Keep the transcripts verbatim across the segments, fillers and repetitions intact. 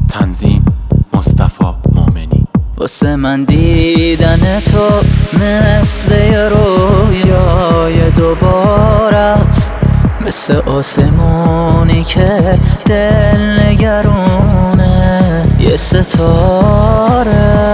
تنظیم مصطفی مومنی. واسه من دیدن تو مثل یه رویای دوباره است، مثل آسمونی که دل نگرونه یه ستاره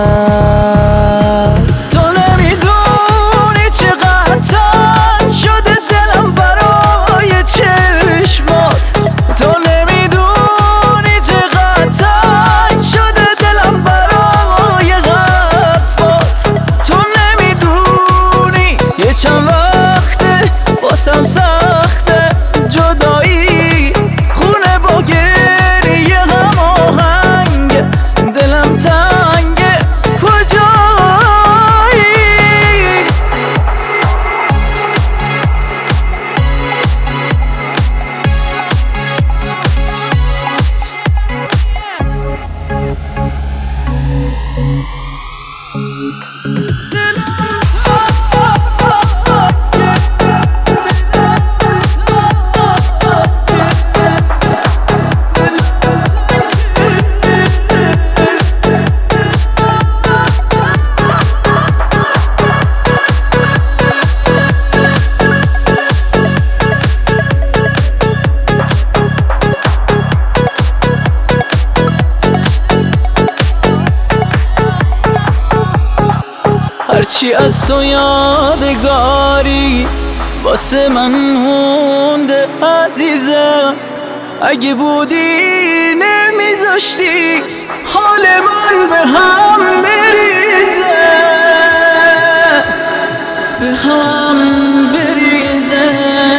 است. تو نمیدونی چقدر تنگ شده دلم برای چشمات، تو نمیدونی چقدر تنگ شده دلم برای حرفات، تو نمیدونی یه چند وقته واسم سخته جدایی، خونه با گریه هم آهنگ دلم تنگه کجایی. هرچی از تو یادگاری واسه من مونده عزیزم، اگه بودی نمیذاشتی حال من به هم بریزه، به هم بریزه.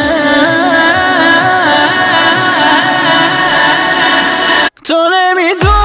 تو نمیدونی